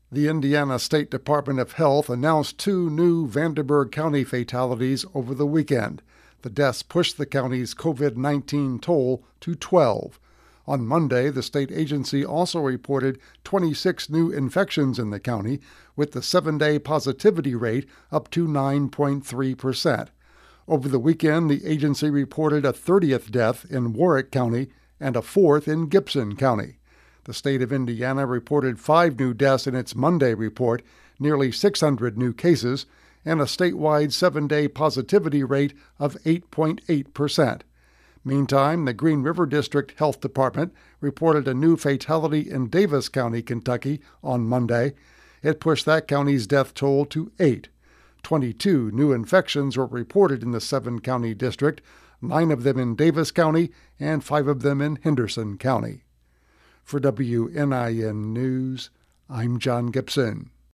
The Indiana State Department of Health announced 2 new Vanderburgh County fatalities over the weekend. The deaths pushed the county's COVID-19 toll to 12. On Monday, the state agency also reported 26 new infections in the county, with the 7-day positivity rate up to 9.3%. Over the weekend, the agency reported a 30th death in Warwick County and a 4th in Gibson County. The state of Indiana reported 5 new deaths in its Monday report, nearly 600 new cases, and a statewide 7-day positivity rate of 8.8%. Meantime, the Green River District Health Department reported a new fatality in Davis County, Kentucky, on Monday. It pushed that county's death toll to 8. 22 new infections were reported in the 7-county district, 9 of them in Davis County and 5 of them in Henderson County. For WNIN News, I'm John Gibson.